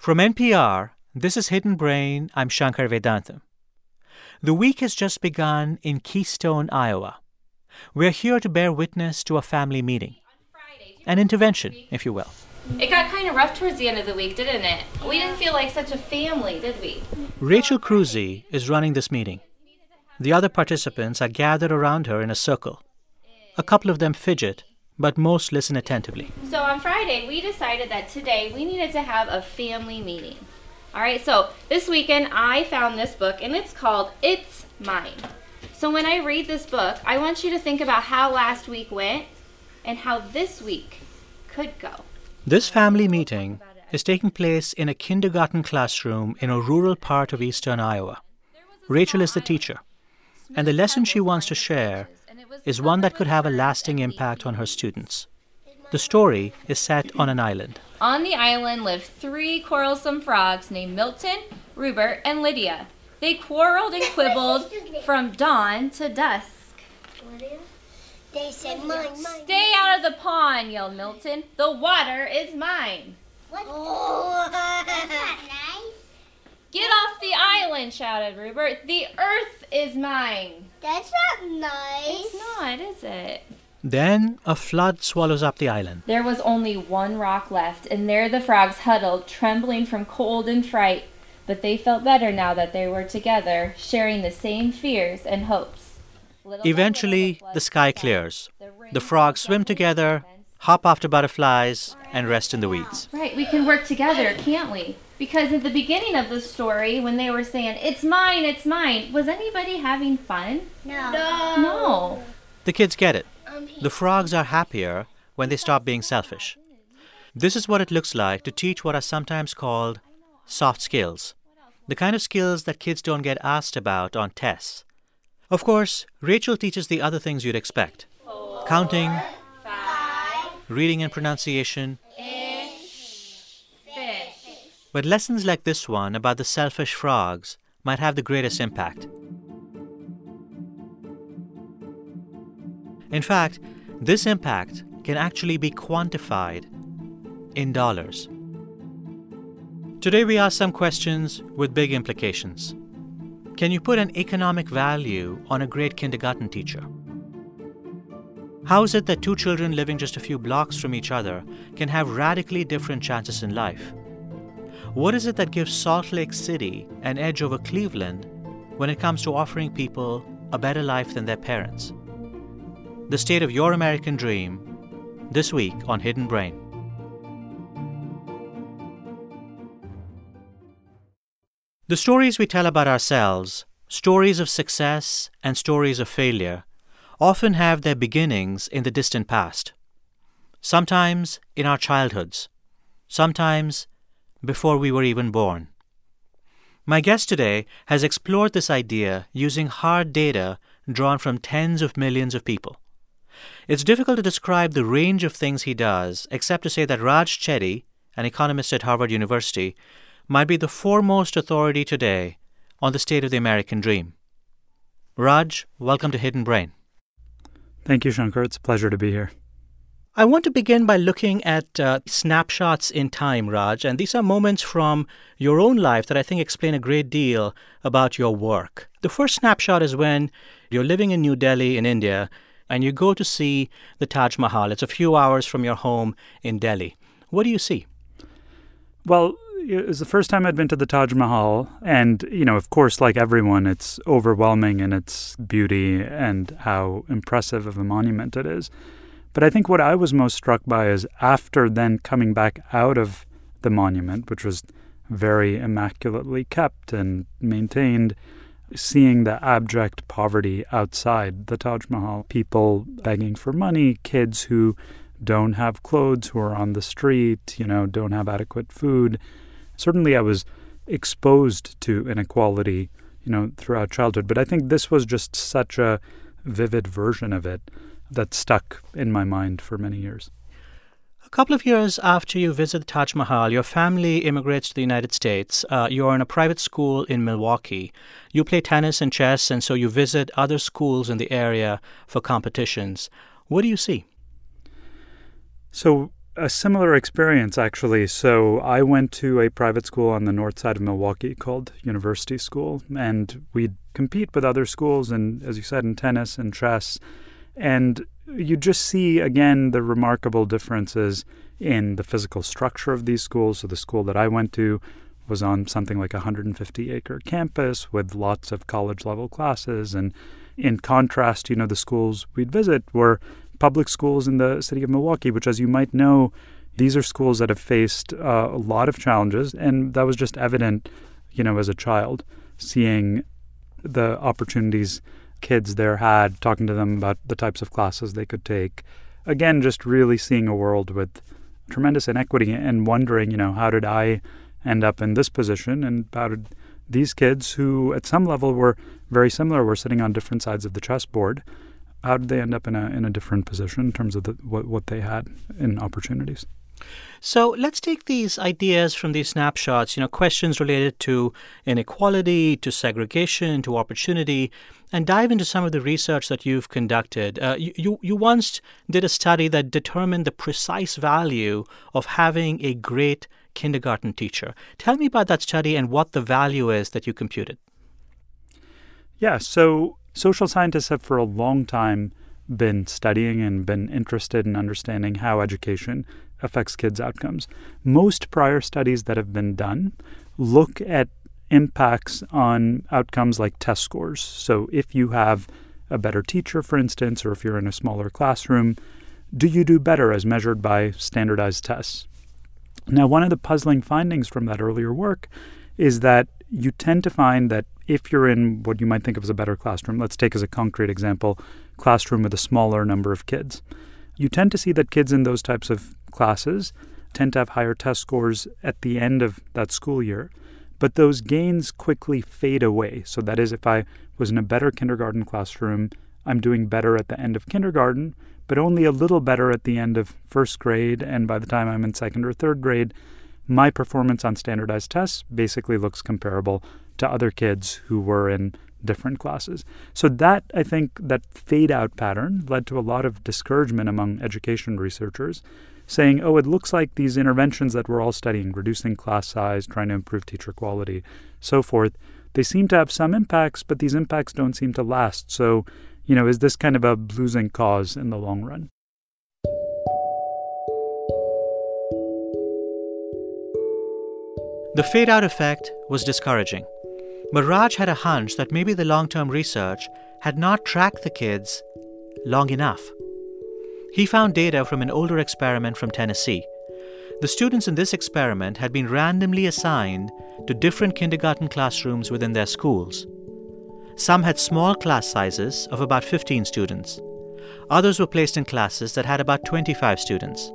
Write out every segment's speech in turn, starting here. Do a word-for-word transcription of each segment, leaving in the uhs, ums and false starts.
From N P R, this is Hidden Brain. I'm Shankar Vedantam. The week has just begun in Keystone, Iowa. We're here to bear witness to a family meeting. An intervention, if you will. It got kind of rough towards the end of the week, didn't it? We didn't feel like such a family, did we? Rachel Cruzy is running this meeting. The other participants are gathered around her in a circle. A couple of them fidget, but most listen attentively. So on Friday, we decided that today we needed to have a family meeting. All right, so this weekend I found this book, and it's called It's Mine. So when I read this book, I want you to think about how last week went and how this week could go. This family meeting is taking place in a kindergarten classroom in a rural part of eastern Iowa. Rachel is the teacher, and the lesson she wants to share is one that could have a lasting impact on her students. The story is set on an island. On the island live three quarrelsome frogs named Milton, Rupert, and Lydia. They quarreled and quibbled from dawn to dusk. They said, mine, mine. Stay out of the pond, yelled Milton. The water is mine. What? Oh, that's not nice. Get off the island, shouted Rupert. The earth is mine. That's not nice. It's not, is it? Then a flood swallows up the island. There was only one rock left, and there the frogs huddled, trembling from cold and fright. But they felt better now that they were together, sharing the same fears and hopes. Eventually, the sky clears. The frogs swim together, hop after butterflies, and rest in the weeds. Right, we can work together, can't we? Because at the beginning of the story, when they were saying, it's mine, it's mine, was anybody having fun? No. No. No. The kids get it. The frogs are happier when they stop being selfish. This is what it looks like to teach what are sometimes called soft skills, the kind of skills that kids don't get asked about on tests. Of course, Rachel teaches the other things you'd expect. Four, counting, five, reading and pronunciation. Ish, fish. But lessons like this one about the selfish frogs might have the greatest impact. In fact, this impact can actually be quantified in dollars. Today we ask some questions with big implications. Can you put an economic value on a great kindergarten teacher? How is it that two children living just a few blocks from each other can have radically different chances in life? What is it that gives Salt Lake City an edge over Cleveland when it comes to offering people a better life than their parents? The state of your American dream, this week on Hidden Brain. The stories we tell about ourselves, stories of success and stories of failure, often have their beginnings in the distant past. Sometimes in our childhoods, sometimes before we were even born. My guest today has explored this idea using hard data drawn from tens of millions of people. It's difficult to describe the range of things he does, except to say that Raj Chetty, an economist at Harvard University, might be the foremost authority today on the state of the American dream. Raj, welcome to Hidden Brain. Thank you, Shankar. It's a pleasure to be here. I want to begin by looking at uh, snapshots in time, Raj, and these are moments from your own life that I think explain a great deal about your work. The first snapshot is when you're living in New Delhi in India and you go to see the Taj Mahal. It's a few hours from your home in Delhi. What do you see? Well, it was the first time I'd been to the Taj Mahal, and, you know, of course, like everyone, it's overwhelming in its beauty and how impressive of a monument it is. But I think what I was most struck by is after then coming back out of the monument, which was very immaculately kept and maintained, seeing the abject poverty outside the Taj Mahal, people begging for money, kids who don't have clothes, who are on the street, you know, don't have adequate food. Certainly I was exposed to inequality, you know, throughout childhood. But I think this was just such a vivid version of it that stuck in my mind for many years. A couple of years after you visit the Taj Mahal, your family immigrates to the United States. Uh, you're in a private school in Milwaukee. You play tennis and chess, and so you visit other schools in the area for competitions. What do you see? So a similar experience, actually. So I went to a private school on the north side of Milwaukee called University School, and we'd compete with other schools, and as you said, in tennis and chess. And you just see, again, the remarkable differences in the physical structure of these schools. So the school that I went to was on something like a one hundred fifty acre campus with lots of college-level classes. And in contrast, you know, the schools we'd visit were public schools in the city of Milwaukee, which, as you might know, these are schools that have faced uh, a lot of challenges. And that was just evident, you know, as a child, seeing the opportunities kids there had, talking to them about the types of classes they could take. Again, just really seeing a world with tremendous inequity and wondering, you know, how did I end up in this position? And how did these kids, who at some level were very similar, were sitting on different sides of the chessboard, how did they end up in a in a different position in terms of the, what, what they had in opportunities? So let's take these ideas from these snapshots, you know, questions related to inequality, to segregation, to opportunity, and dive into some of the research that you've conducted. Uh, you, you, you once did a study that determined the precise value of having a great kindergarten teacher. Tell me about that study and what the value is that you computed. Yeah, so social scientists have for a long time been studying and been interested in understanding how education affects kids' outcomes. Most prior studies that have been done look at impacts on outcomes like test scores. So if you have a better teacher, for instance, or if you're in a smaller classroom, do you do better as measured by standardized tests? Now, one of the puzzling findings from that earlier work is that you tend to find that if you're in what you might think of as a better classroom, let's take as a concrete example, classroom with a smaller number of kids, you tend to see that kids in those types of classes tend to have higher test scores at the end of that school year. But those gains quickly fade away. So that is, if I was in a better kindergarten classroom, I'm doing better at the end of kindergarten, but only a little better at the end of first grade. And by the time I'm in second or third grade, my performance on standardized tests basically looks comparable to other kids who were in different classes. So that, I think, that fade-out pattern led to a lot of discouragement among education researchers, saying, oh, it looks like these interventions that we're all studying, reducing class size, trying to improve teacher quality, so forth, they seem to have some impacts, but these impacts don't seem to last. So, you know, is this kind of a losing cause in the long run? The fade-out effect was discouraging. But Raj had a hunch that maybe the long-term research had not tracked the kids long enough. He found data from an older experiment from Tennessee. The students in this experiment had been randomly assigned to different kindergarten classrooms within their schools. Some had small class sizes of about fifteen students. Others were placed in classes that had about twenty-five students.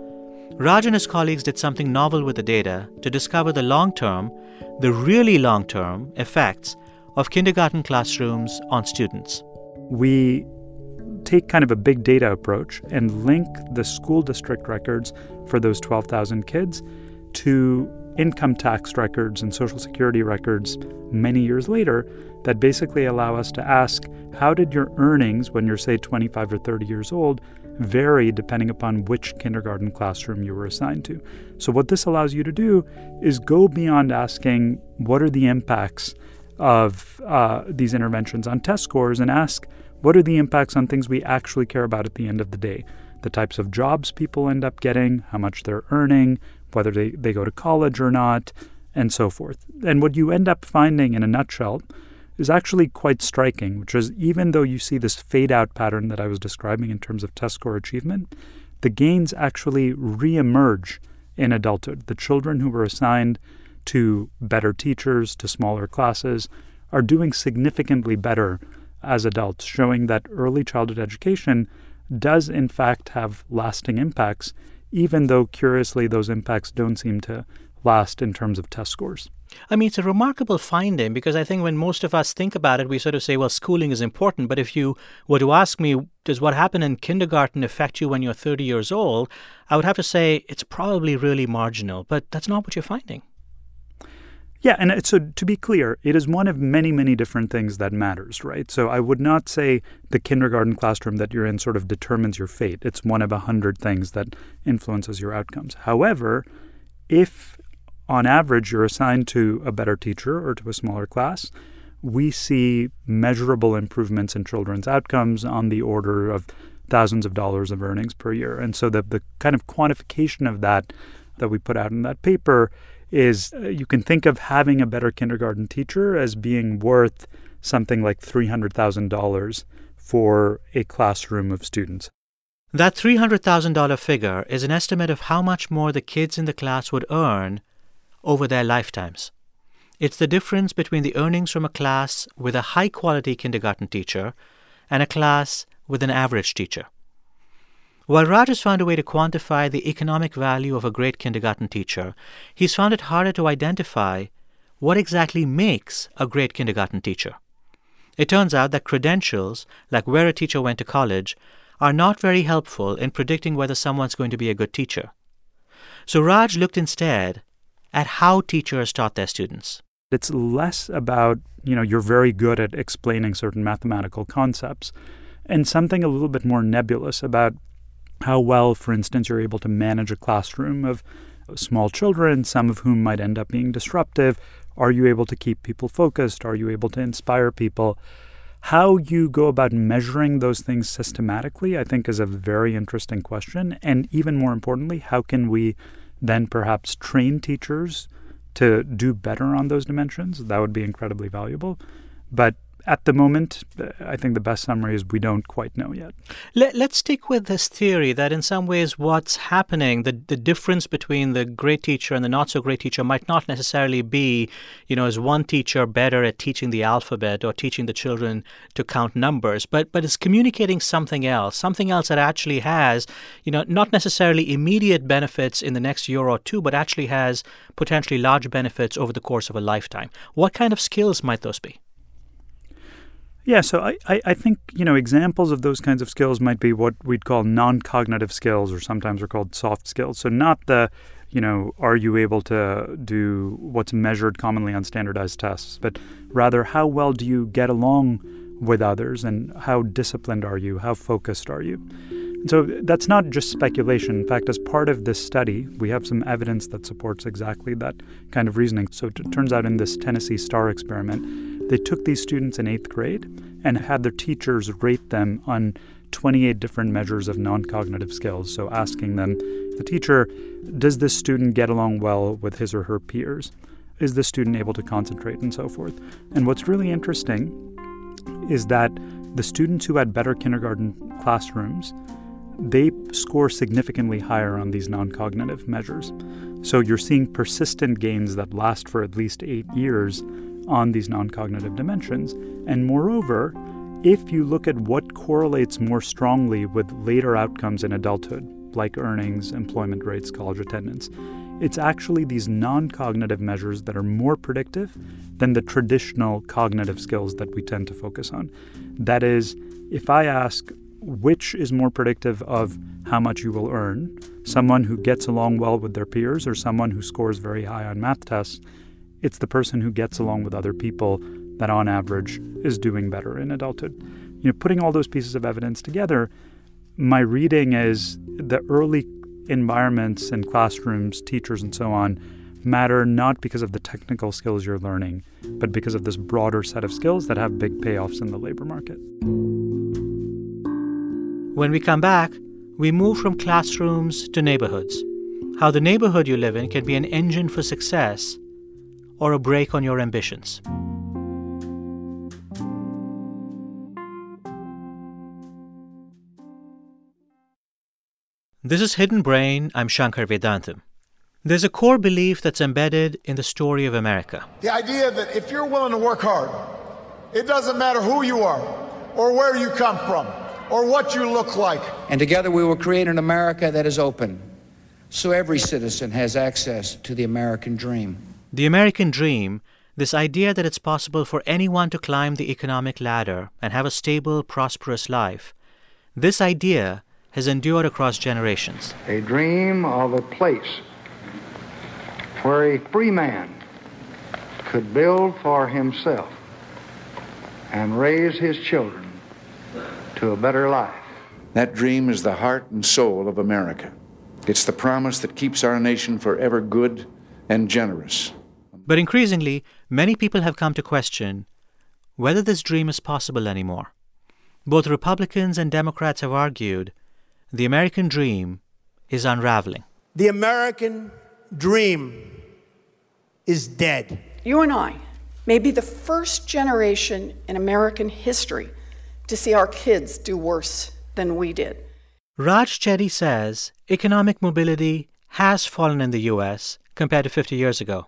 Raj and his colleagues did something novel with the data to discover the long-term, the really long-term effects of kindergarten classrooms on students. We take kind of a big data approach and link the school district records for those twelve thousand kids to income tax records and Social Security records many years later that basically allow us to ask, how did your earnings when you're, say, twenty-five or thirty years old vary depending upon which kindergarten classroom you were assigned to? So what this allows you to do is go beyond asking what are the impacts of uh, these interventions on test scores and ask what are the impacts on things we actually care about at the end of the day, the types of jobs people end up getting, how much they're earning, whether they, they go to college or not, and so forth. And what you end up finding in a nutshell is actually quite striking, which is even though you see this fade-out pattern that I was describing in terms of test score achievement, the gains actually reemerge in adulthood. The children who were assigned to better teachers, to smaller classes, are doing significantly better as adults, showing that early childhood education does in fact have lasting impacts, even though, curiously, those impacts don't seem to last in terms of test scores. I mean, it's a remarkable finding because I think when most of us think about it, we sort of say, well, schooling is important. But if you were to ask me, does what happened in kindergarten affect you when you're thirty years old? I would have to say it's probably really marginal. But that's not what you're finding. Yeah, and it- so to be clear, it is one of many, many different things that matters, right? So I would not say the kindergarten classroom that you're in sort of determines your fate. It's one of a hundred things that influences your outcomes. However, if on average you're assigned to a better teacher or to a smaller class, we see measurable improvements in children's outcomes on the order of thousands of dollars of earnings per year. And so the, the kind of quantification of that that we put out in that paper is uh, you can think of having a better kindergarten teacher as being worth something like three hundred thousand dollars for a classroom of students. That three hundred thousand dollars figure is an estimate of how much more the kids in the class would earn over their lifetimes. It's the difference between the earnings from a class with a high-quality kindergarten teacher and a class with an average teacher. While Raj has found a way to quantify the economic value of a great kindergarten teacher, he's found it harder to identify what exactly makes a great kindergarten teacher. It turns out that credentials, like where a teacher went to college, are not very helpful in predicting whether someone's going to be a good teacher. So Raj looked instead at how teachers taught their students. It's less about, you know, you're very good at explaining certain mathematical concepts, and something a little bit more nebulous about how well, for instance, you're able to manage a classroom of small children, some of whom might end up being disruptive. Are you able to keep people focused? Are you able to inspire people? How you go about measuring those things systematically, I think, is a very interesting question. And even more importantly, how can we then perhaps train teachers to do better on those dimensions? That would be incredibly valuable. But at the moment, I think the best summary is we don't quite know yet. Let, let's stick with this theory that in some ways what's happening, the, the difference between the great teacher and the not-so-great teacher might not necessarily be, you know, is one teacher better at teaching the alphabet or teaching the children to count numbers, but but it's communicating something else, something else that actually has, you know, not necessarily immediate benefits in the next year or two, but actually has potentially large benefits over the course of a lifetime. What kind of skills might those be? Yeah, so I, I, I think, you know, examples of those kinds of skills might be what we'd call non-cognitive skills, or sometimes are called soft skills. So not the, you know, are you able to do what's measured commonly on standardized tests, but rather how well do you get along with others and how disciplined are you, how focused are you? And so that's not just speculation. In fact, as part of this study, we have some evidence that supports exactly that kind of reasoning. So it turns out in this Tennessee STAR experiment, they took these students in eighth grade and had their teachers rate them on twenty-eight different measures of non-cognitive skills. So asking them, the teacher, does this student get along well with his or her peers? Is the student able to concentrate and so forth? And what's really interesting is that the students who had better kindergarten classrooms, they score significantly higher on these non-cognitive measures. So you're seeing persistent gains that last for at least eight years on these non-cognitive dimensions. And moreover, if you look at what correlates more strongly with later outcomes in adulthood, like earnings, employment rates, college attendance, it's actually these non-cognitive measures that are more predictive than the traditional cognitive skills that we tend to focus on. That is, if I ask which is more predictive of how much you will earn, someone who gets along well with their peers or someone who scores very high on math tests, it's the person who gets along with other people that on average is doing better in adulthood. You know, putting all those pieces of evidence together, my reading is the early environments and classrooms, teachers and so on, matter not because of the technical skills you're learning, but because of this broader set of skills that have big payoffs in the labor market. When we come back, we move from classrooms to neighborhoods. How the neighborhood you live in can be an engine for success or a brake on your ambitions. This is Hidden Brain. I'm Shankar Vedantam. There's a core belief that's embedded in the story of America. The idea that if you're willing to work hard, it doesn't matter who you are or where you come from or what you look like. And together we will create an America that is open, so every citizen has access to the American dream. The American dream, this idea that it's possible for anyone to climb the economic ladder and have a stable, prosperous life, this idea has endured across generations. A dream of a place where a free man could build for himself and raise his children to a better life. That dream is the heart and soul of America. It's the promise that keeps our nation forever good and generous. But increasingly, many people have come to question whether this dream is possible anymore. Both Republicans and Democrats have argued the American dream is unraveling. The American dream is dead. You and I may be the first generation in American history to see our kids do worse than we did. Raj Chetty says economic mobility has fallen in the U S compared to fifty years ago.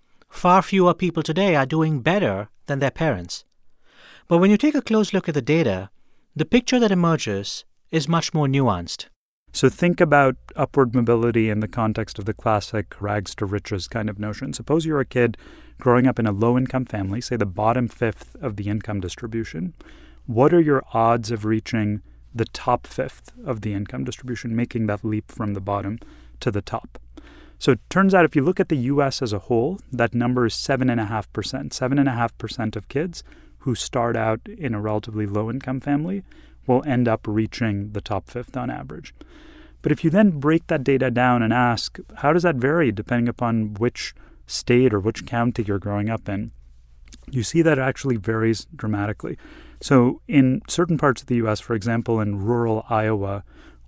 Far fewer people today are doing better than their parents. But when you take a close look at the data, the picture that emerges is much more nuanced. So think about upward mobility in the context of the classic rags to riches kind of notion. Suppose you're a kid growing up in a low-income family, say the bottom fifth of the income distribution. What are your odds of reaching the top fifth of the income distribution, making that leap from the bottom to the top? So it turns out if you look at the U S as a whole, that number is seven point five percent. seven point five percent of kids who start out in a relatively low-income family will end up reaching the top fifth on average. But if you then break that data down and ask, how does that vary depending upon which state or which county you're growing up in, you see that it actually varies dramatically. So in certain parts of the U S, for example, in rural Iowa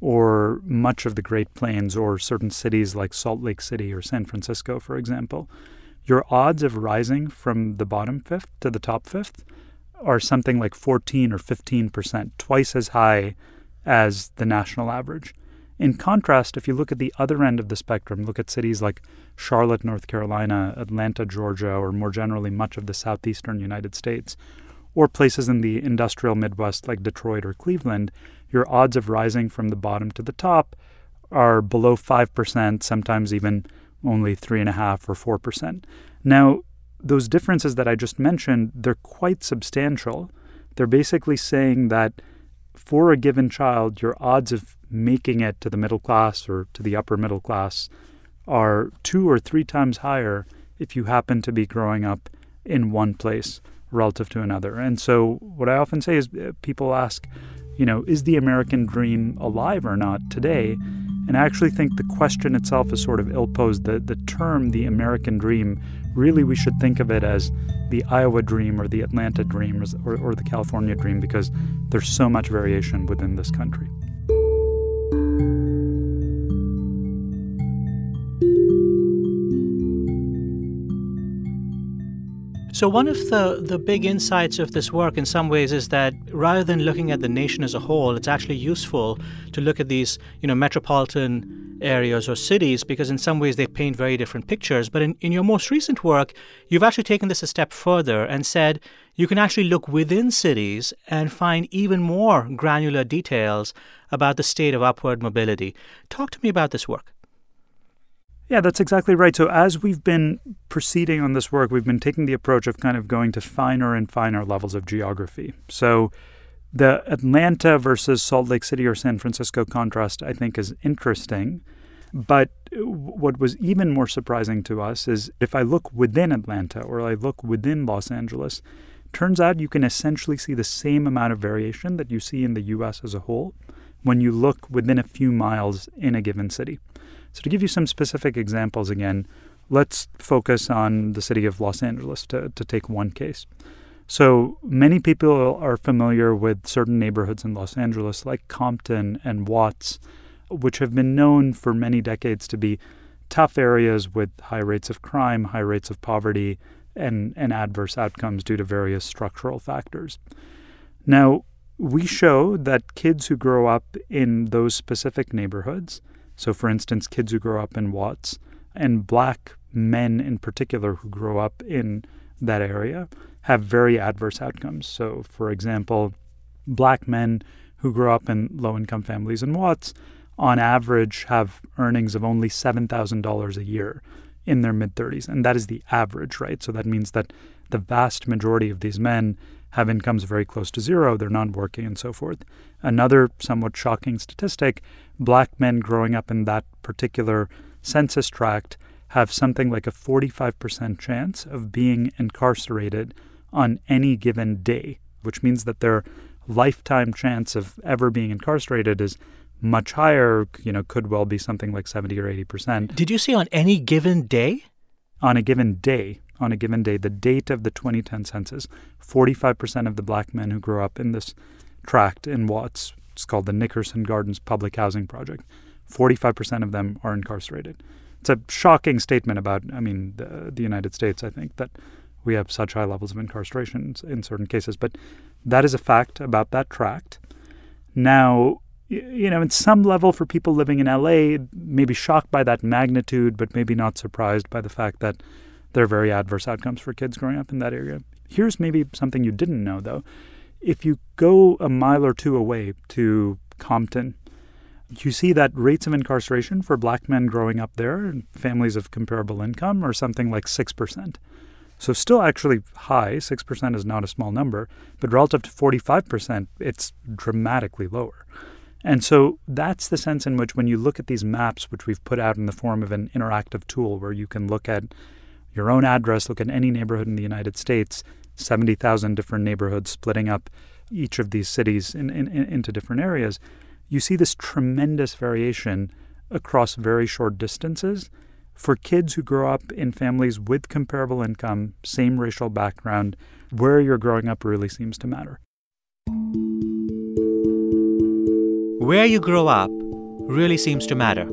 or much of the Great Plains or certain cities like Salt Lake City or San Francisco, for example, your odds of rising from the bottom fifth to the top fifth are something like fourteen or fifteen percent, twice as high as the national average. In contrast, if you look at the other end of the spectrum, look at cities like Charlotte, North Carolina, Atlanta, Georgia, or more generally much of the southeastern United States, or places in the industrial Midwest like Detroit or Cleveland, your odds of rising from the bottom to the top are below five percent, sometimes even only three point five or four percent. Now, those differences that I just mentioned, they're quite substantial. They're basically saying that for a given child, your odds of making it to the middle class or to the upper middle class are two or three times higher if you happen to be growing up in one place relative to another. And so what I often say is people ask, you know, is the American dream alive or not today? And I actually think the question itself is sort of ill-posed. The, the term, the American dream, really we should think of it as the Iowa dream or the Atlanta dream or, or the California dream because there's so much variation within this country. So one of the, the big insights of this work in some ways is that rather than looking at the nation as a whole, it's actually useful to look at these, you know, metropolitan areas or cities because in some ways they paint very different pictures. But in, in your most recent work, you've actually taken this a step further and said you can actually look within cities and find even more granular details about the state of upward mobility. Talk to me about this work. Yeah, that's exactly right. So as we've been proceeding on this work, we've been taking the approach of kind of going to finer and finer levels of geography. So the Atlanta versus Salt Lake City or San Francisco contrast, I think, is interesting. But what was even more surprising to us is if I look within Atlanta or I look within Los Angeles, turns out you can essentially see the same amount of variation that you see in the U S as a whole when you look within a few miles in a given city. So to give you some specific examples again, let's focus on the city of Los Angeles to, to take one case. So many people are familiar with certain neighborhoods in Los Angeles like Compton and Watts, which have been known for many decades to be tough areas with high rates of crime, high rates of poverty, and, and adverse outcomes due to various structural factors. Now, we show that kids who grow up in those specific neighborhoods, so for instance, kids who grow up in Watts and black men in particular who grow up in that area have very adverse outcomes. So for example, black men who grow up in low-income families in Watts on average have earnings of only seven thousand dollars a year in their mid-thirties. And that is the average, right? So that means that the vast majority of these men have incomes very close to zero, they're not working and so forth. Another somewhat shocking statistic, black men growing up in that particular census tract have something like a forty-five percent chance of being incarcerated on any given day, which means that their lifetime chance of ever being incarcerated is much higher, you know, could well be something like seventy or eighty percent. Did you say on any given day? On a given day. On a given day, the date of the twenty ten census, forty-five percent of the black men who grew up in this tract in Watts, it's called the Nickerson Gardens Public Housing Project, forty-five percent of them are incarcerated. It's a shocking statement about, I mean, the, the United States, I think, that we have such high levels of incarceration in certain cases. But that is a fact about that tract. Now, you know, in some level for people living in L A, maybe shocked by that magnitude, but maybe not surprised by the fact that there are very adverse outcomes for kids growing up in that area. Here's maybe something you didn't know, though. If you go a mile or two away to Compton, you see that rates of incarceration for black men growing up there in families of comparable income are something like six percent. So still actually high. six percent is not a small number. But relative to forty-five percent, it's dramatically lower. And so that's the sense in which when you look at these maps, which we've put out in the form of an interactive tool where you can look at your own address, look at any neighborhood in the United States, seventy thousand different neighborhoods splitting up each of these cities in, in, in, into different areas, you see this tremendous variation across very short distances for kids who grow up in families with comparable income, same racial background. Where you're growing up really seems to matter. Where you grow up really seems to matter.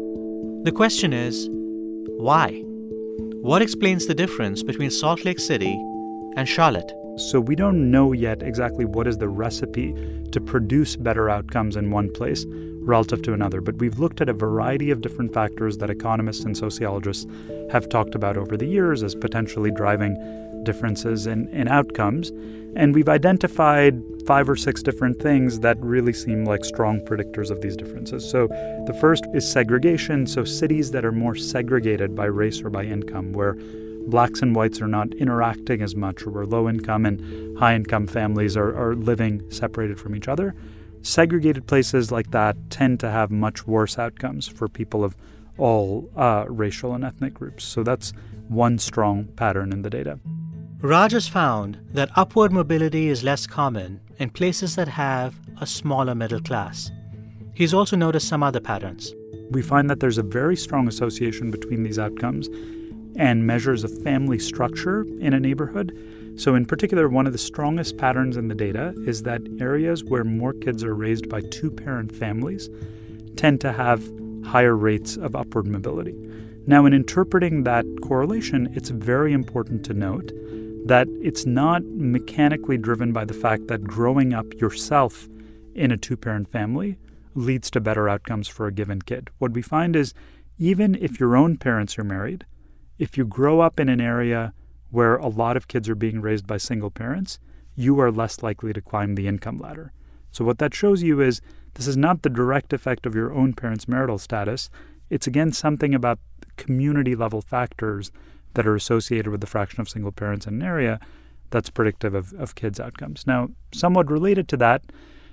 The question is, why? What explains the difference between Salt Lake City and Charlotte? So we don't know yet exactly what is the recipe to produce better outcomes in one place relative to another, but we've looked at a variety of different factors that economists and sociologists have talked about over the years as potentially driving differences in, in outcomes. And we've identified five or six different things that really seem like strong predictors of these differences. So the first is segregation. So cities that are more segregated by race or by income, where blacks and whites are not interacting as much, or where low-income and high-income families are, are living separated from each other. Segregated places like that tend to have much worse outcomes for people of all uh, racial and ethnic groups. So that's one strong pattern in the data. Raj has found that upward mobility is less common in places that have a smaller middle class. He's also noticed some other patterns. We find that there's a very strong association between these outcomes and measures of family structure in a neighborhood. So in particular, one of the strongest patterns in the data is that areas where more kids are raised by two-parent families tend to have higher rates of upward mobility. Now, in interpreting that correlation, it's very important to note that it's not mechanically driven by the fact that growing up yourself in a two-parent family leads to better outcomes for a given kid. What we find is even if your own parents are married, if you grow up in an area where a lot of kids are being raised by single parents, you are less likely to climb the income ladder. So what that shows you is this is not the direct effect of your own parents' marital status. It's, again, something about community-level factors that are associated with the fraction of single parents in an area that's predictive of, of kids' outcomes. Now, somewhat related to that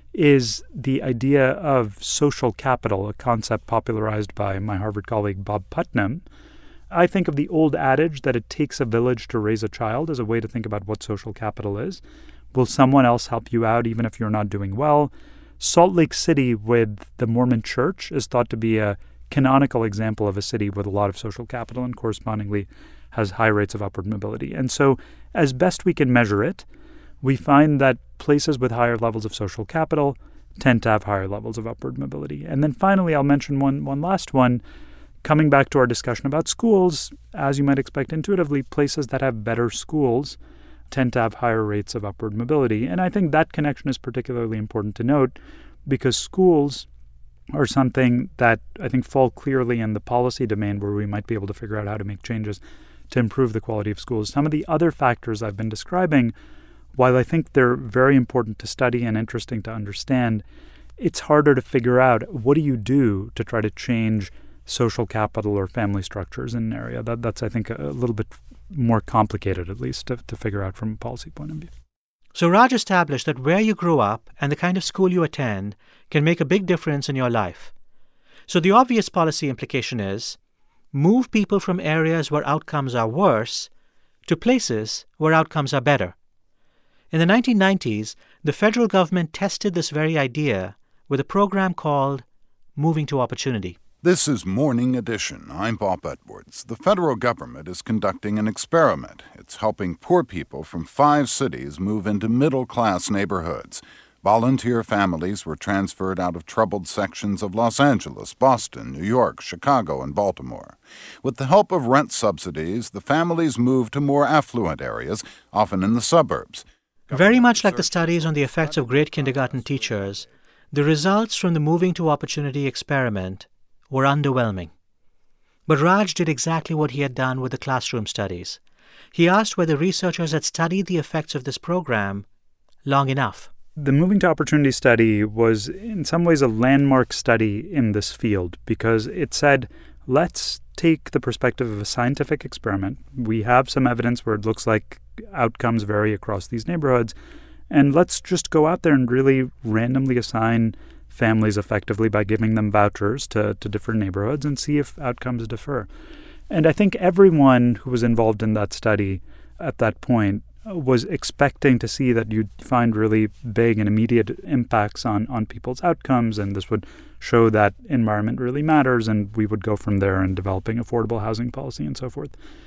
is the idea of social capital, a concept popularized by my Harvard colleague Bob Putnam. I think of the old adage that it takes a village to raise a child as a way to think about what social capital is. Will someone else help you out even if you're not doing well? Salt Lake City with the Mormon Church is thought to be a canonical example of a city with a lot of social capital and correspondingly has high rates of upward mobility. And so as best we can measure it, we find that places with higher levels of social capital tend to have higher levels of upward mobility. And then finally, I'll mention one, one last one. Coming back to our discussion about schools, as you might expect intuitively, places that have better schools tend to have higher rates of upward mobility. And I think that connection is particularly important to note because schools are something that I think fall clearly in the policy domain where we might be able to figure out how to make changes to improve the quality of schools. Some of the other factors I've been describing, while I think they're very important to study and interesting to understand, it's harder to figure out what do you do to try to change social capital or family structures in an area. That, that's, I think, a, a little bit more complicated, at least, to, to figure out from a policy point of view. So Raj established that where you grow up and the kind of school you attend can make a big difference in your life. So the obvious policy implication is move people from areas where outcomes are worse to places where outcomes are better. In the nineteen nineties, the federal government tested this very idea with a program called Moving to Opportunity. This is Morning Edition. I'm Bob Edwards. The federal government is conducting an experiment. It's helping poor people from five cities move into middle-class neighborhoods. Volunteer families were transferred out of troubled sections of Los Angeles, Boston, New York, Chicago, and Baltimore. With the help of rent subsidies, the families moved to more affluent areas, often in the suburbs. Very much like the studies on the effects of great kindergarten teachers, the results from the Moving to Opportunity experiment were underwhelming. But Raj did exactly what he had done with the classroom studies. He asked whether researchers had studied the effects of this program long enough. The Moving to Opportunity study was in some ways a landmark study in this field because it said, let's take the perspective of a scientific experiment. We have some evidence where it looks like outcomes vary across these neighborhoods, and let's just go out there and really randomly assign families effectively by giving them vouchers to, to different neighborhoods and see if outcomes differ. And I think everyone who was involved in that study at that point was expecting to see that you'd find really big and immediate impacts on, on people's outcomes, and this would show that environment really matters, and we would go from there in developing affordable housing policy and so forth.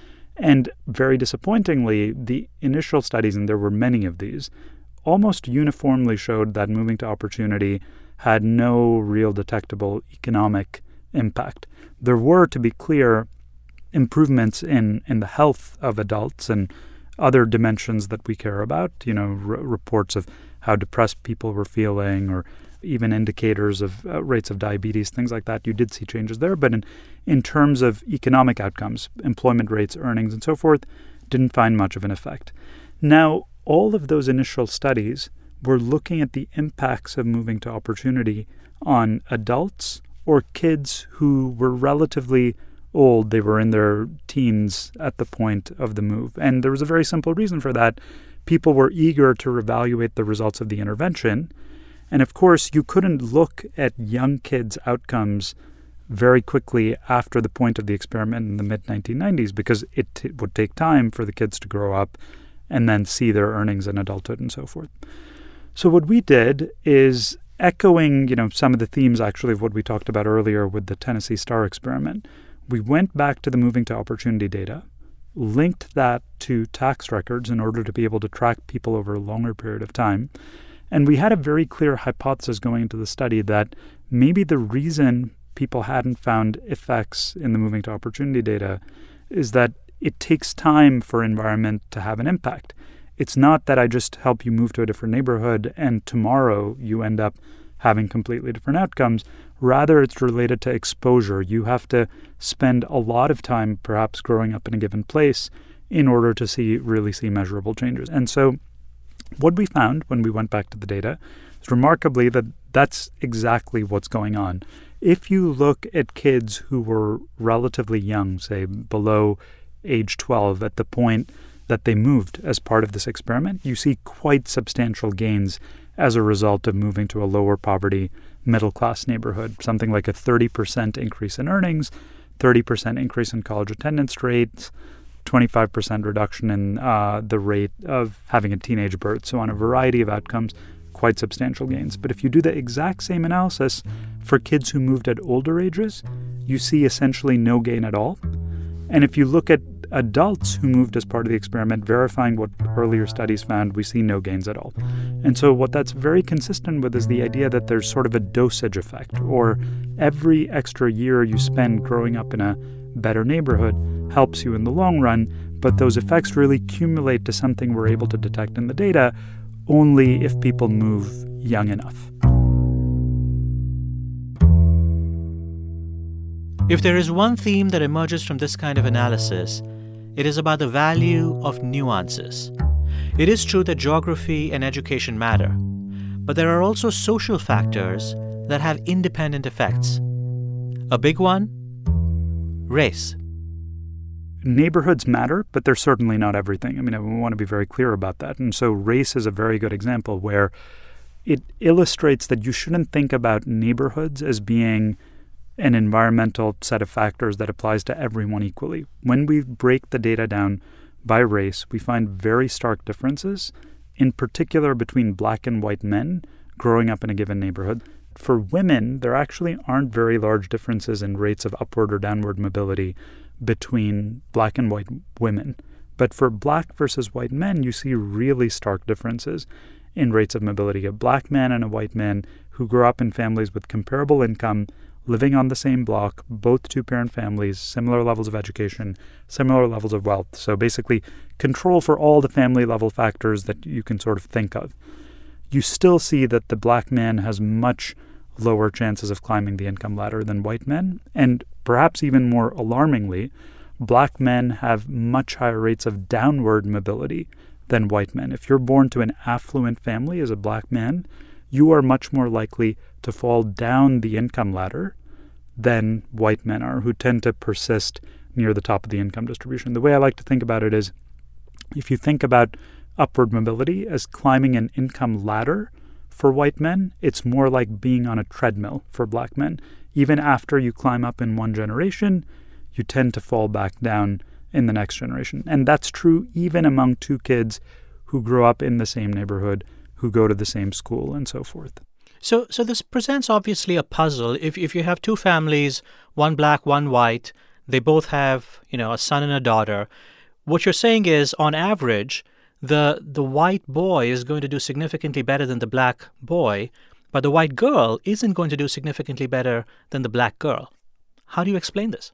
And very disappointingly, the initial studies, and there were many of these, almost uniformly showed that Moving to Opportunity had no real detectable economic impact. There were, to be clear, improvements in, in the health of adults and other dimensions that we care about, you know, r- reports of how depressed people were feeling or even indicators of uh, rates of diabetes, things like that. You did see changes there. But in, in terms of economic outcomes, employment rates, earnings, and so forth, didn't find much of an effect. Now, all of those initial studies were looking at the impacts of Moving to Opportunity on adults or kids who were relatively old. They were in their teens at the point of the move. And there was a very simple reason for that. People were eager to evaluate the results of the intervention. And of course, you couldn't look at young kids' outcomes very quickly after the point of the experiment in the mid nineteen nineties because it t- would take time for the kids to grow up and then see their earnings in adulthood and so forth. So what we did is echoing, you know, some of the themes actually of what we talked about earlier with the Tennessee Star experiment. We went back to the Moving to Opportunity data, linked that to tax records in order to be able to track people over a longer period of time. And we had a very clear hypothesis going into the study that maybe the reason people hadn't found effects in the Moving to Opportunity data is that it takes time for environment to have an impact. It's not that I just help you move to a different neighborhood and tomorrow you end up having completely different outcomes. Rather, it's related to exposure. You have to spend a lot of time perhaps growing up in a given place in order to see really see measurable changes. And so what we found when we went back to the data is remarkably that that's exactly what's going on. If you look at kids who were relatively young, say below age twelve, at the point that they moved as part of this experiment, you see quite substantial gains as a result of moving to a lower poverty middle-class neighborhood, something like a thirty percent increase in earnings, thirty percent increase in college attendance rates, twenty-five percent reduction in uh, the rate of having a teenage birth. So on a variety of outcomes, quite substantial gains. But if you do the exact same analysis for kids who moved at older ages, you see essentially no gain at all. And if you look at adults who moved as part of the experiment, verifying what earlier studies found, we see no gains at all. And so what that's very consistent with is the idea that there's sort of a dosage effect, or every extra year you spend growing up in a better neighborhood helps you in the long run, but those effects really accumulate to something we're able to detect in the data only if people move young enough. If there is one theme that emerges from this kind of analysis, it is about the value of nuances. It is true that geography and education matter, but there are also social factors that have independent effects. A big one? Race. Neighborhoods matter, but they're certainly not everything. I mean, I want to be very clear about that. And so race is a very good example where it illustrates that you shouldn't think about neighborhoods as being an environmental set of factors that applies to everyone equally. When we break the data down by race, we find very stark differences, in particular between black and white men growing up in a given neighborhood. For women, there actually aren't very large differences in rates of upward or downward mobility between black and white women. But for black versus white men, you see really stark differences in rates of mobility. A black man and a white man who grew up in families with comparable income, living on the same block, both two-parent families, similar levels of education, similar levels of wealth. So basically, control for all the family-level factors that you can sort of think of. You still see that the black man has much lower chances of climbing the income ladder than white men. And perhaps even more alarmingly, black men have much higher rates of downward mobility than white men. If you're born to an affluent family as a black man, you are much more likely to fall down the income ladder than white men are, who tend to persist near the top of the income distribution. The way I like to think about it is, if you think about upward mobility as climbing an income ladder for white men, it's more like being on a treadmill for black men. Even after you climb up in one generation, you tend to fall back down in the next generation. And that's true even among two kids who grow up in the same neighborhood, who go to the same school, and so forth. So so this presents obviously a puzzle. If if you have two families, one black, one white, they both have, you know, a son and a daughter, what you're saying is, on average, the the white boy is going to do significantly better than the black boy, but the white girl isn't going to do significantly better than the black girl. How do you explain this?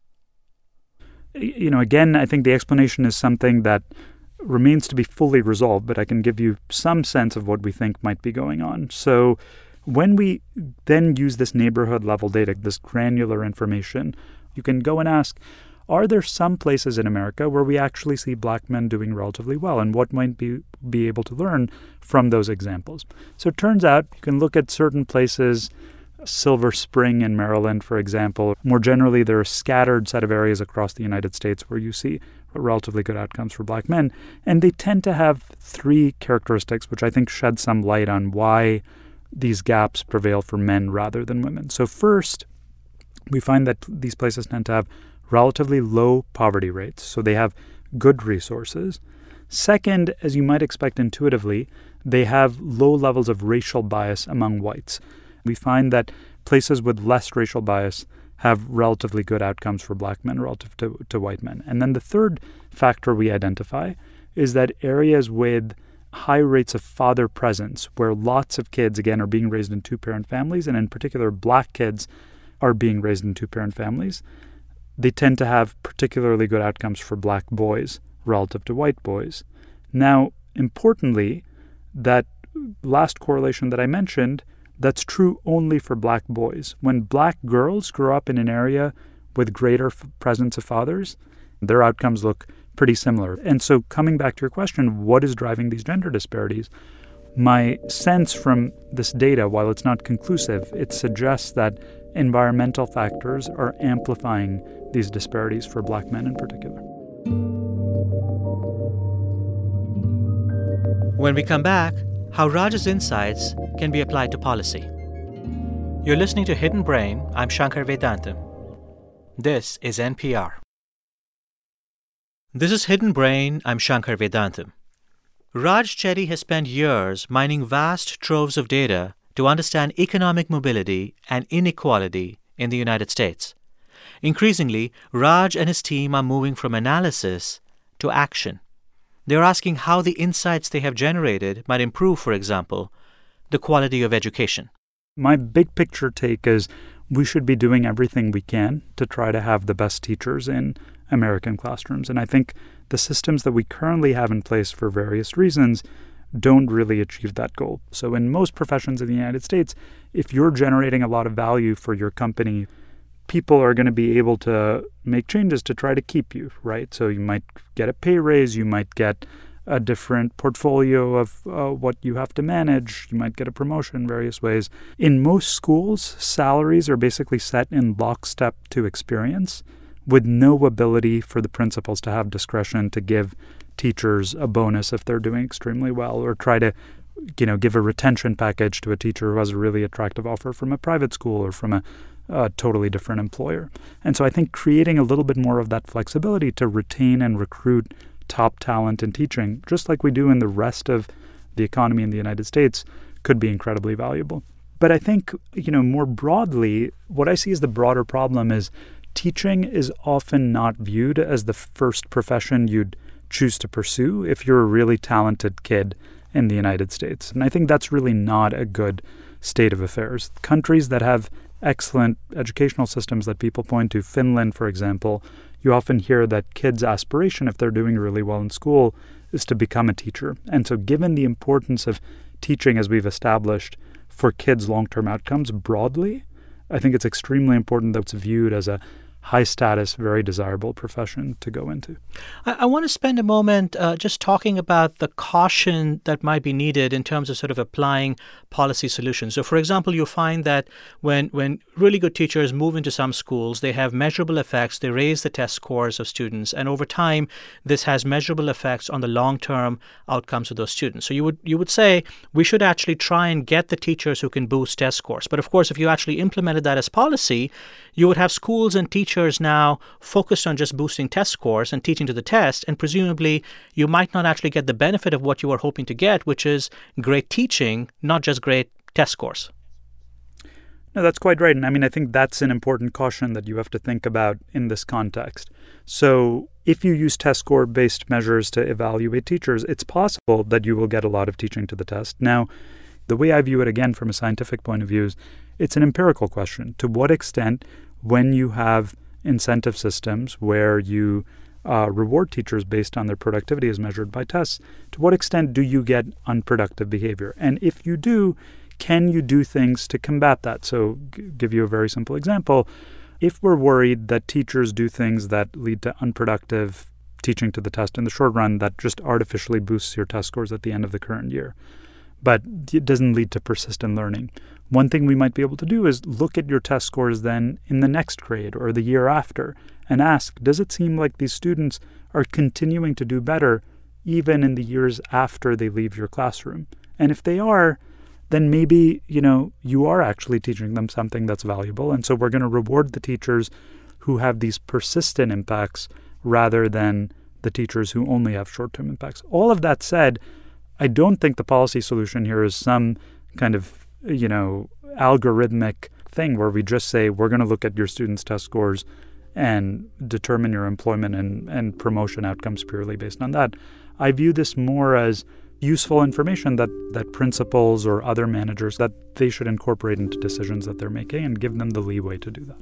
You know, again, I think the explanation is something that remains to be fully resolved, but I can give you some sense of what we think might be going on. So when we then use this neighborhood level data, this granular information, you can go and ask, are there some places in America where we actually see black men doing relatively well, and what might be be able to learn from those examples? So it turns out you can look at certain places, Silver Spring in Maryland, for example. More generally, there are a scattered set of areas across the United States where you see relatively good outcomes for black men, and they tend to have three characteristics which I think shed some light on why these gaps prevail for men rather than women. So first, we find that these places tend to have relatively low poverty rates, so they have good resources. Second, as you might expect intuitively, they have low levels of racial bias among whites. We find that places with less racial bias have relatively good outcomes for black men relative to, to white men. And then the third factor we identify is that areas with high rates of father presence, where lots of kids, again, are being raised in two-parent families, and in particular black kids are being raised in two-parent families, they tend to have particularly good outcomes for black boys relative to white boys. Now, importantly, that last correlation that I mentioned, that's true only for black boys. When black girls grow up in an area with greater f- presence of fathers, their outcomes look pretty similar. And so coming back to your question, what is driving these gender disparities? My sense from this data, while it's not conclusive, it suggests that environmental factors are amplifying these disparities for black men in particular. When we come back, how Raj's insights can be applied to policy. You're listening to Hidden Brain. I'm Shankar Vedantam. This is N P R. This is Hidden Brain. I'm Shankar Vedantam. Raj Chetty has spent years mining vast troves of data to understand economic mobility and inequality in the United States. Increasingly, Raj and his team are moving from analysis to action. They're asking how the insights they have generated might improve, for example, the quality of education. My big picture take is we should be doing everything we can to try to have the best teachers in American classrooms. And I think the systems that we currently have in place for various reasons don't really achieve that goal. So in most professions in the United States, if you're generating a lot of value for your company, people are going to be able to make changes to try to keep you, right? So you might get a pay raise, you might get a different portfolio of uh, what you have to manage, you might get a promotion in various ways. In most schools, salaries are basically set in lockstep to experience, with no ability for the principals to have discretion to give teachers a bonus if they're doing extremely well, or try to, you know, give a retention package to a teacher who has a really attractive offer from a private school or from a a totally different employer. And so I think creating a little bit more of that flexibility to retain and recruit top talent in teaching, just like we do in the rest of the economy in the United States, could be incredibly valuable. But I think, you know, more broadly, what I see as the broader problem is teaching is often not viewed as the first profession you'd choose to pursue if you're a really talented kid in the United States. And I think that's really not a good state of affairs. Countries that have excellent educational systems that people point to, Finland, for example, you often hear that kids' aspiration, if they're doing really well in school, is to become a teacher. And so given the importance of teaching, as we've established, for kids' long-term outcomes broadly, I think it's extremely important that it's viewed as a high-status, very desirable profession to go into. I, I want to spend a moment uh, just talking about the caution that might be needed in terms of sort of applying policy solutions. So, for example, you'll find that when, when really good teachers move into some schools, they have measurable effects. They raise the test scores of students. And over time, this has measurable effects on the long-term outcomes of those students. So you would you would say we should actually try and get the teachers who can boost test scores. But, of course, if you actually implemented that as policy, you would have schools and teachers now focused on just boosting test scores and teaching to the test, and presumably you might not actually get the benefit of what you were hoping to get, which is great teaching, not just great test scores. No, that's quite right. And I mean, I think that's an important caution that you have to think about in this context. So if you use test score-based measures to evaluate teachers, it's possible that you will get a lot of teaching to the test. Now, the way I view it, again, from a scientific point of view, is it's an empirical question. To what extent, when you have incentive systems where you uh, reward teachers based on their productivity as measured by tests, to what extent do you get unproductive behavior? And if you do, can you do things to combat that? So g- give you a very simple example. If we're worried that teachers do things that lead to unproductive teaching to the test in the short run, that just artificially boosts your test scores at the end of the current year, but it doesn't lead to persistent learning. One thing we might be able to do is look at your test scores then in the next grade or the year after and ask, does it seem like these students are continuing to do better even in the years after they leave your classroom? And if they are, then maybe, you know, you are actually teaching them something that's valuable. And so we're going to reward the teachers who have these persistent impacts rather than the teachers who only have short-term impacts. All of that said, I don't think the policy solution here is some kind of, you know, algorithmic thing where we just say we're going to look at your students' test scores and determine your employment and, and promotion outcomes purely based on that. I view this more as useful information that, that principals or other managers, that they should incorporate into decisions that they're making and give them the leeway to do that.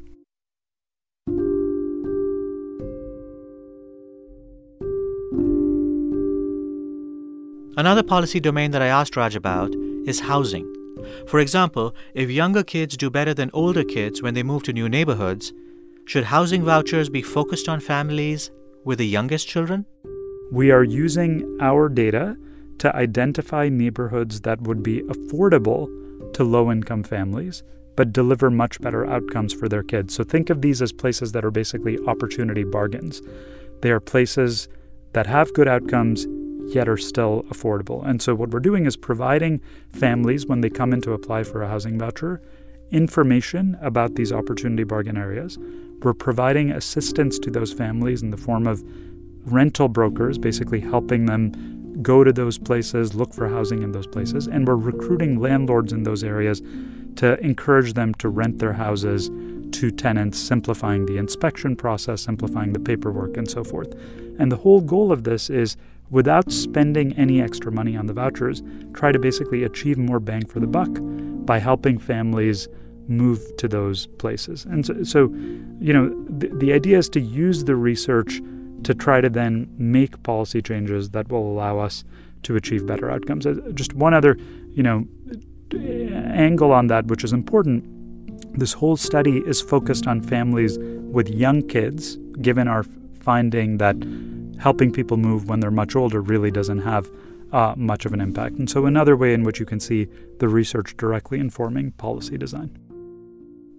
Another policy domain that I asked Raj about is housing. For example, if younger kids do better than older kids when they move to new neighborhoods, should housing vouchers be focused on families with the youngest children? We are using our data to identify neighborhoods that would be affordable to low-income families, but deliver much better outcomes for their kids. So think of these as places that are basically opportunity bargains. They are places that have good outcomes, yet are still affordable. And so what we're doing is providing families, when they come in to apply for a housing voucher, information about these opportunity bargain areas. We're providing assistance to those families in the form of rental brokers, basically helping them go to those places, look for housing in those places. And we're recruiting landlords in those areas to encourage them to rent their houses to tenants, simplifying the inspection process, simplifying the paperwork, and so forth. And the whole goal of this is, without spending any extra money on the vouchers, try to basically achieve more bang for the buck by helping families move to those places. And so, so you know, the, the idea is to use the research to try to then make policy changes that will allow us to achieve better outcomes. Just one other, you know, angle on that, which is important. This whole study is focused on families with young kids, given our finding that helping people move when they're much older really doesn't have uh, much of an impact. And so another way in which you can see the research directly informing policy design.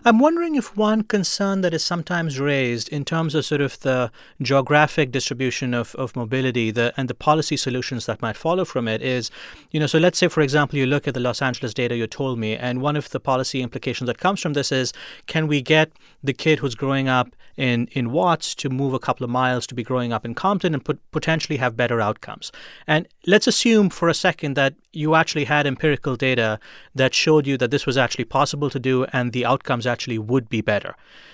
I'm wondering if one concern that is sometimes raised in terms of sort of the geographic distribution of, of mobility the, and the policy solutions that might follow from it is, you know, so let's say, for example, you look at the Los Angeles data you told me, and one of the policy implications that comes from this is, can we get the kid who's growing up in, in Watts to move a couple of miles to be growing up in Compton and put, potentially have better outcomes? And let's assume for a second that you actually had empirical data that showed you that this was actually possible to do and the outcomes actually would be better.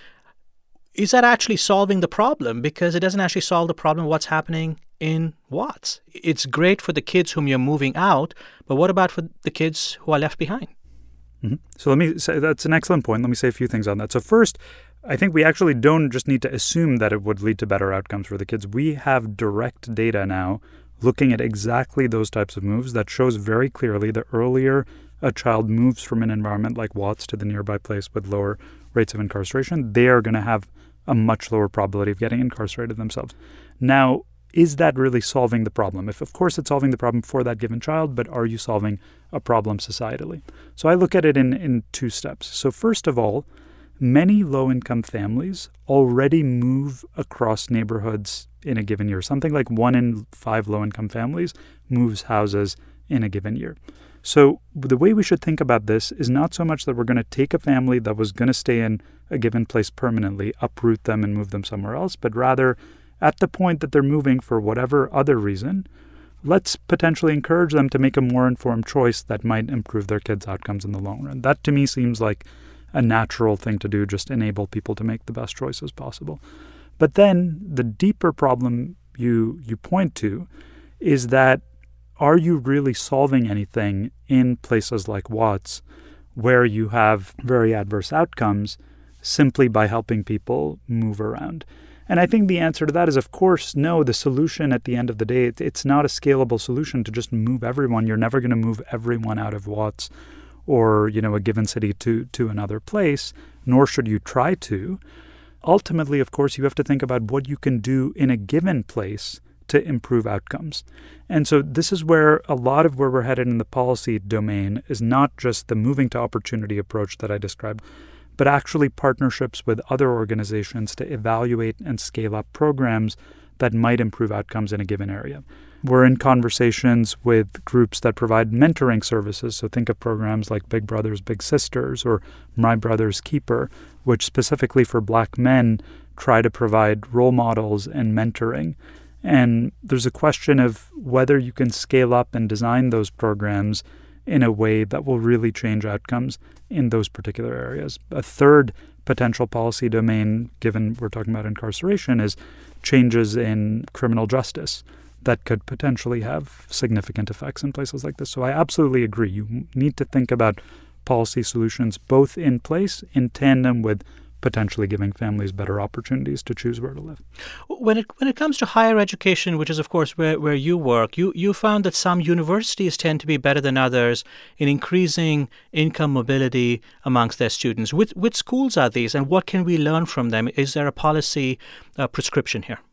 Is that actually solving the problem? Because it doesn't actually solve the problem of what's happening in Watts. It's great for the kids whom you're moving out, but what about for the kids who are left behind? Mm-hmm. So let me say, that's an excellent point. Let me say a few things on that. So first, I think we actually don't just need to assume that it would lead to better outcomes for the kids. We have direct data now looking at exactly those types of moves that shows very clearly the earlier a child moves from an environment like Watts to the nearby place with lower rates of incarceration, they are going to have a much lower probability of getting incarcerated themselves. Now, is that really solving the problem? If, of course, it's solving the problem for that given child, but are you solving a problem societally? So I look at it in, in two steps. So first of all, many low-income families already move across neighborhoods in a given year. Something like one in five low-income families moves houses in a given year. So the way we should think about this is not so much that we're going to take a family that was going to stay in a given place permanently, uproot them and move them somewhere else, but rather at the point that they're moving for whatever other reason, let's potentially encourage them to make a more informed choice that might improve their kids' outcomes in the long run. That to me seems like a natural thing to do, just enable people to make the best choices possible. But then the deeper problem you you point to is that, are you really solving anything in places like Watts where you have very adverse outcomes simply by helping people move around? And I think the answer to that is, of course, no. The solution at the end of the day, it's not a scalable solution to just move everyone. You're never going to move everyone out of Watts or, you know, a given city to, to another place, nor should you try to. Ultimately, of course, you have to think about what you can do in a given place to improve outcomes. And so this is where a lot of where we're headed in the policy domain is not just the moving to opportunity approach that I described, but actually partnerships with other organizations to evaluate and scale up programs that might improve outcomes in a given area. We're in conversations with groups that provide mentoring services. So think of programs like Big Brothers Big Sisters or My Brother's Keeper, which specifically for Black men try to provide role models and mentoring. And there's a question of whether you can scale up and design those programs in a way that will really change outcomes in those particular areas. A third potential policy domain, given we're talking about incarceration, is changes in criminal justice that could potentially have significant effects in places like this. So I absolutely agree. You need to think about policy solutions both in place, in tandem with potentially giving families better opportunities to choose where to live. When it when it comes to higher education, which is, of course, where, where you work, you, you found that some universities tend to be better than others in increasing income mobility amongst their students. Which, which schools are these, and what can we learn from them? Is there a policy uh, prescription here?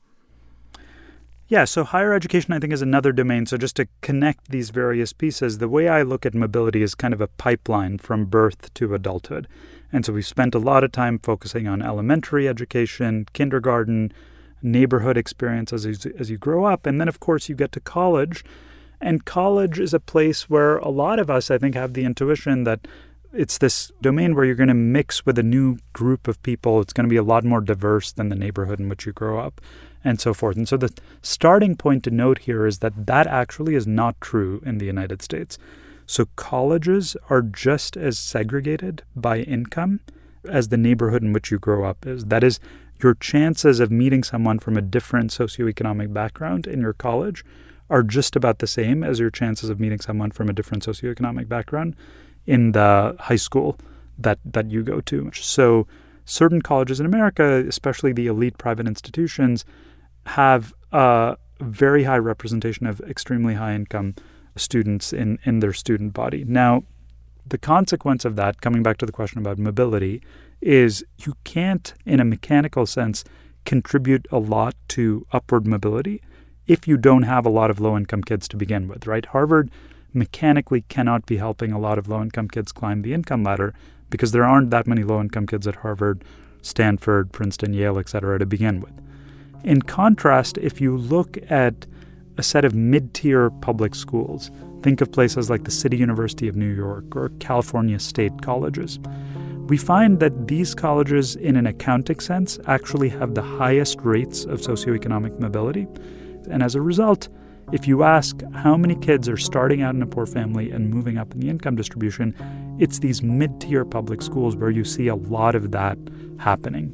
Yeah, so higher education, I think, is another domain. So just to connect these various pieces, the way I look at mobility is kind of a pipeline from birth to adulthood. And so we've spent a lot of time focusing on elementary education, kindergarten, neighborhood experiences as, as you grow up. And then, of course, you get to college. And college is a place where a lot of us, I think, have the intuition that it's this domain where you're going to mix with a new group of people. It's going to be a lot more diverse than the neighborhood in which you grow up, and so forth. And so the starting point to note here is that that actually is not true in the United States. So colleges are just as segregated by income as the neighborhood in which you grow up is. That is, your chances of meeting someone from a different socioeconomic background in your college are just about the same as your chances of meeting someone from a different socioeconomic background in the high school that, that you go to. So certain colleges in America, especially the elite private institutions, have a very high representation of extremely high income students in, in their student body. Now, the consequence of that, coming back to the question about mobility, is you can't, in a mechanical sense, contribute a lot to upward mobility if you don't have a lot of low-income kids to begin with, right? Harvard mechanically cannot be helping a lot of low-income kids climb the income ladder because there aren't that many low-income kids at Harvard, Stanford, Princeton, Yale, et cetera, to begin with. In contrast, if you look at a set of mid-tier public schools, think of places like the City University of New York or California State colleges, we find that these colleges, in an accounting sense, actually have the highest rates of socioeconomic mobility. And as a result, if you ask how many kids are starting out in a poor family and moving up in the income distribution, it's these mid-tier public schools where you see a lot of that happening.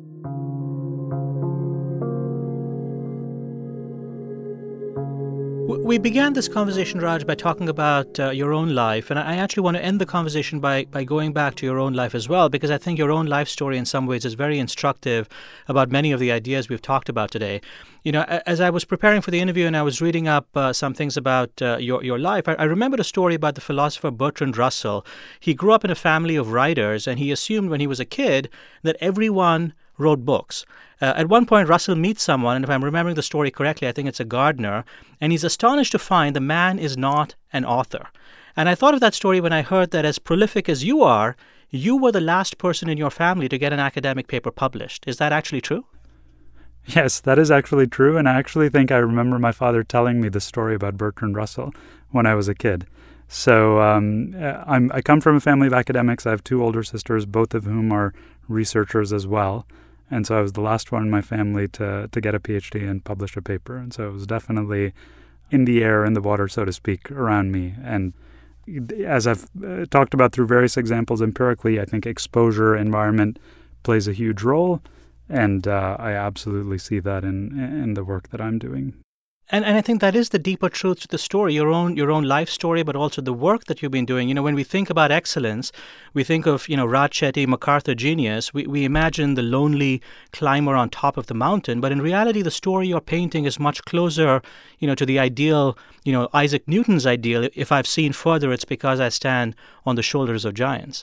We began this conversation, Raj, by talking about uh, your own life, and I actually want to end the conversation by, by going back to your own life as well, because I think your own life story in some ways is very instructive about many of the ideas we've talked about today. You know, as I was preparing for the interview and I was reading up uh, some things about uh, your, your life, I, I remembered a story about the philosopher Bertrand Russell. He grew up in a family of writers, and he assumed when he was a kid that everyone wrote books. Uh, at one point, Russell meets someone, and if I'm remembering the story correctly, I think it's a gardener, and he's astonished to find the man is not an author. And I thought of that story when I heard that as prolific as you are, you were the last person in your family to get an academic paper published. Is that actually true? Yes, that is actually true, and I actually think I remember my father telling me the story about Bertrand Russell when I was a kid. So um, I'm, I come from a family of academics. I have two older sisters, both of whom are researchers as well. And so I was the last one in my family to to get a P H D and publish a paper. And so it was definitely in the air, in the water, so to speak, around me. And as I've uh, talked about through various examples empirically, I think exposure, environment plays a huge role. And uh, I absolutely see that in in the work that I'm doing. And and I think that is the deeper truth to the story, your own your own life story, but also the work that you've been doing. You know, when we think about excellence, we think of, you know, Raj Chetty, MacArthur genius. We, we imagine the lonely climber on top of the mountain. But in reality, the story you're painting is much closer, you know, to the ideal, you know, Isaac Newton's ideal. If I've seen further, it's because I stand on the shoulders of giants.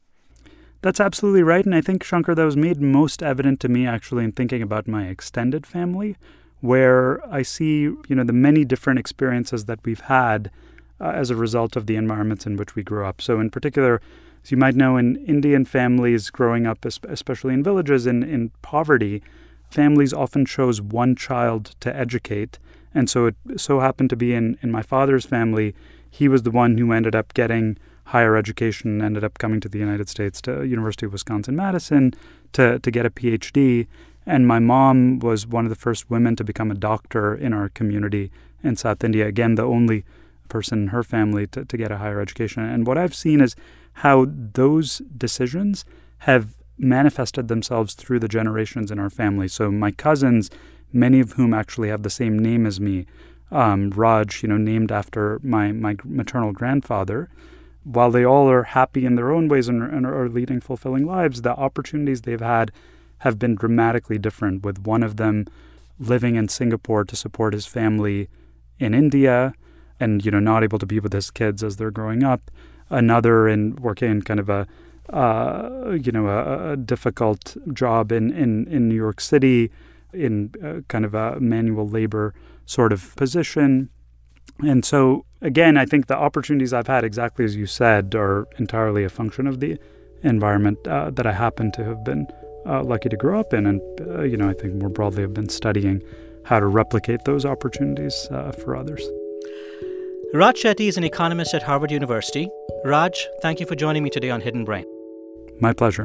That's absolutely right. And I think, Shankar, that was made most evident to me actually in thinking about my extended family, where I see, you know, the many different experiences that we've had uh, as a result of the environments in which we grew up. So in particular, as you might know, in Indian families growing up, especially in villages in, in poverty, families often chose one child to educate. And so it so happened to be in, in my father's family, he was the one who ended up getting higher education and ended up coming to the United States, to University of Wisconsin-Madison, to, to get a P H D. And my mom was one of the first women to become a doctor in our community in South India. Again, the only person in her family to, to get a higher education. And what I've seen is how those decisions have manifested themselves through the generations in our family. So my cousins, many of whom actually have the same name as me, um, Raj, you know, named after my, my maternal grandfather, while they all are happy in their own ways and, and are leading fulfilling lives, the opportunities they've had have been dramatically different, with one of them living in Singapore to support his family in India and, you know, not able to be with his kids as they're growing up. Another in working in kind of a, uh, you know, a, a difficult job in, in, in New York City in uh, kind of a manual labor sort of position. And so, again, I think the opportunities I've had, exactly as you said, are entirely a function of the environment uh, that I happen to have been Uh, lucky to grow up in, and uh, you know, I think more broadly I've been studying how to replicate those opportunities uh, for others. Raj Chetty is an economist at Harvard University. Raj, thank you for joining me today on Hidden Brain. My pleasure.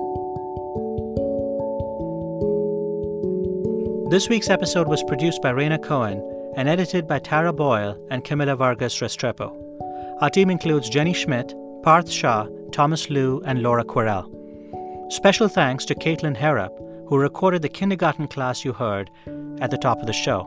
This week's episode was produced by Raina Cohen and edited by Tara Boyle and Camila Vargas Restrepo. Our team includes Jenny Schmidt, Parth Shah, Thomas Liu, and Laura Quirrell. Special thanks to Caitlin Harrop, who recorded the kindergarten class you heard at the top of the show.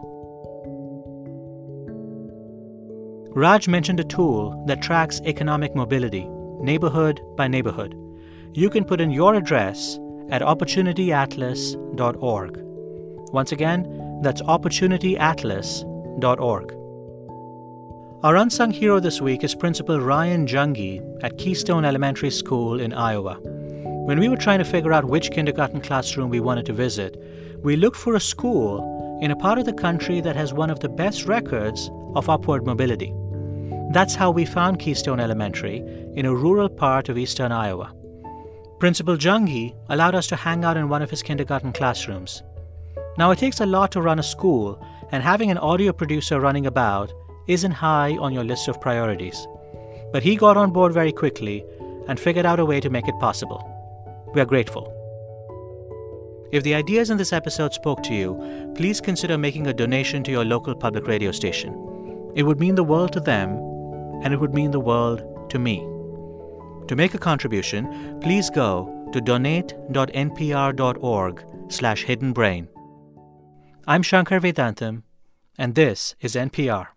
Raj mentioned a tool that tracks economic mobility, neighborhood by neighborhood. You can put in your address at opportunity atlas dot org. Once again, that's opportunity atlas dot org. Our unsung hero this week is Principal Ryan Jungi at Keystone Elementary School in Iowa. When we were trying to figure out which kindergarten classroom we wanted to visit, we looked for a school in a part of the country that has one of the best records of upward mobility. That's how we found Keystone Elementary in a rural part of eastern Iowa. Principal Jungi allowed us to hang out in one of his kindergarten classrooms. Now, it takes a lot to run a school, and having an audio producer running about isn't high on your list of priorities. But he got on board very quickly and figured out a way to make it possible. We are grateful. If the ideas in this episode spoke to you, please consider making a donation to your local public radio station. It would mean the world to them, and it would mean the world to me. To make a contribution, please go to donate.npr.org slash hidden brain. I'm Shankar Vedantam, and this is N P R.